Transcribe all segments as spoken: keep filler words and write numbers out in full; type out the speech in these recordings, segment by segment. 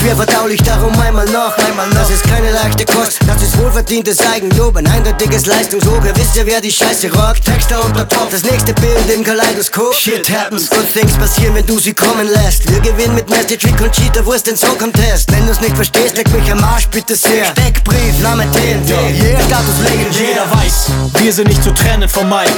schwer verdaulich, darum einmal noch, einmal noch. Das ist keine leichte Kost, das ist wohlverdientes Eigenlob, ein eindeutiges Leistungshoch. Ihr wisst ja, wer die Scheiße rockt. Texter unter Top, das nächste Bild im Kaleidoskop. Shit happens, good things passieren, wenn du sie kommen lässt. Wir gewinnen mit Nasty Trick und Cheater, wo ist denn so Contest? Wenn du's nicht verstehst, leck mich am Arsch, bitte sehr. Steckbrief, Name T N T, yeah. Status legendär. Jeder weiß, wir sind nicht zu trennen vom Mike.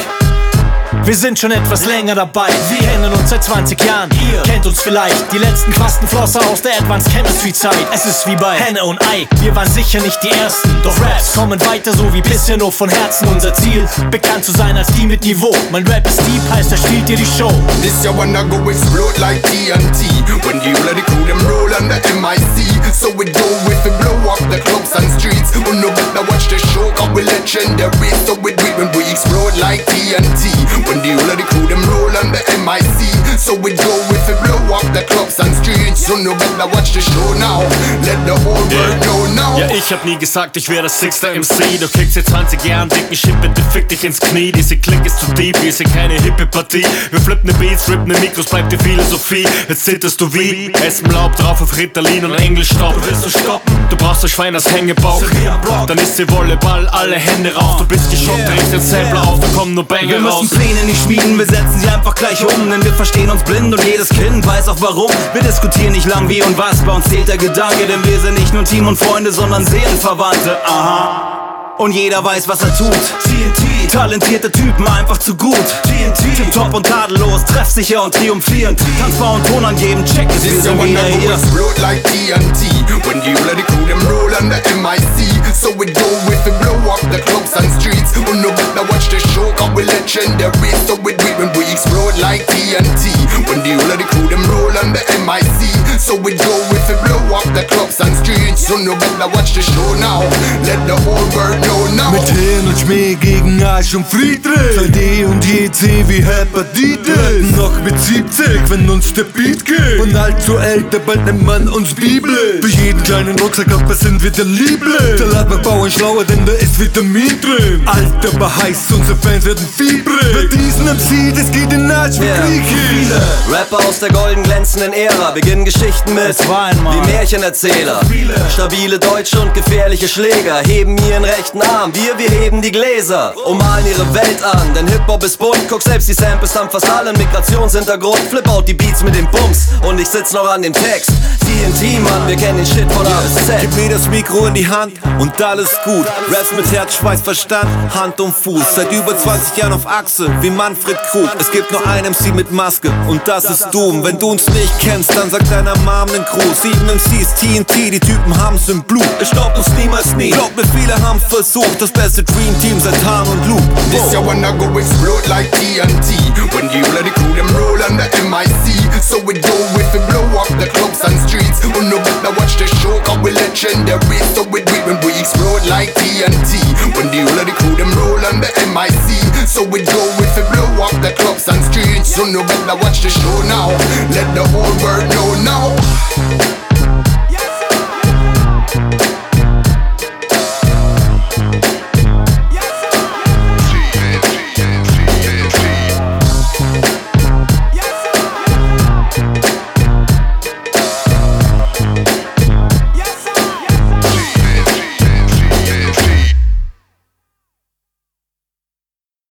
Wir sind schon etwas länger dabei. Wir kennen uns seit zwanzig Jahren. Ihr kennt uns vielleicht. Die letzten Quastenflosser aus der Advanced Chemistry Zeit. Es ist wie bei Henne und Ei. Wir waren sicher nicht die Ersten. Doch Raps kommen weiter so wie bisher nur von Herzen. Unser Ziel, bekannt zu sein als die mit Niveau. Mein Rap ist deep, heißt er stiehlt dir die Show. This year wanna go explode like T N T. When the whole of the crew them roll on the M I C. So we go with it, blow up the clubs and streets. Who no better watch the show, cause we legendary. So we do it when we explode like T N T. When the whole of the crew them roll on the M I C. So we go with it, blow up the clubs and streets. So no better watch the show now. Let the whole world know now. Ja, ich hab nie gesagt, ich wär das Sixter M C. Du kriegst seit zwanzig Jahren dicken Shit, bitte fick dich ins Knie. Diese Klick ist zu deep, wir sind keine hippe Partie. Wir flippen ne Beats, rippen ne Mikros, bleibt die Philosophie. Jetzt zitterst du wie Essen Laub drauf auf Ritalin und Engelstaub. Du willst du stoppen? Du brauchst ein Schwein als Hängebauch. Dann ist die Volleyball, alle Hände rauf. Du bist geschockt, drehst den Sampler auf, da kommen nur Banger Wir raus. müssen Pläne nicht schmieden, wir setzen sie einfach gleich um. Denn wir verstehen uns blind und jedes Kind weiß auch warum. Wir diskutieren nicht lang wie und was, bei uns zählt der Gedanke. Denn wir sind nicht nur Team und Freunde, sondern Seelenverwandte, aha. Und jeder weiß, was er tut. T N T, talentierte Typen, einfach zu gut. T N T, Tip top und tadellos, treffsicher und triumphierend. Tanzbar und Ton angeben, check es, wir sind wieder hier. Explode like T N T. When the whole of the crew them roll on the M I C. So we go with it, blow up the clubs and streets. Who no better watch the show, cause we legendary. So we do it when we explode like T N T. When the whole of the crew them roll on the M I C. So we go with it, blow up the clubs and streets. So no better watch the show now. Let the whole world know now. Mit Hirn und Schmäh gegen Arsch und Friedrich. zwei D und J C wie Hepatitis. Noch mit siebzig, wenn uns der Beat geht. Und allzu älter, bald nennt man uns Bibel. Für jeden kleinen Rucksackapper sind wir der Liebling. Der Ladberg Bauern schlauer, denn da ist Vitamin drin. Alter, aber heiß, unsere Fans werden fiebrig. Bei diesen M C, das geht in Arsch wie Yeah. Griechisch. Rapper aus der golden glänzenden Ära beginnen Geschichten mit Es war einmal wie Märchenerzähler. Stabile Deutsche und gefährliche Schläger heben ihren rechten Arm, wir, wir heben die Gläser und malen ihre Welt an. Denn Hip-Hop ist bunt, guck selbst die Samples haben fast alle einen Migrationshintergrund. Flip out die Beats mit den Bums und ich sitz noch an dem Text. T N T, Mann, wir kennen den Shit von A bis Z. Gib mir das Mikro in die Hand und alles gut. Raps mit Herz, Schweiß, Verstand, Hand und Fuß. Seit über zwanzig Jahren auf Achse, wie Manfred Krug. Es gibt nur einen M C mit Maske und das ist Doom. Wenn du uns nicht kennst, dann sag deiner Mom nen Gruß. Sieben M Cs, T N T, die Typen haben's im Blut. Es staubt uns niemals nie. Glaub mir, viele haben versucht, das beste Dream Team seit Han und Luke. This year wanna go explode like T N T. When the whole of the crew them roll on the M I C. So we go with it, blow up the clubs and streets. Who no better watch the show, cause we legendary. So we do it when we explode like T N T. When the whole of the crew them roll on the M I C. So we go with it, blow up the clubs and streets. So no better watch the show now. Let the whole world know now.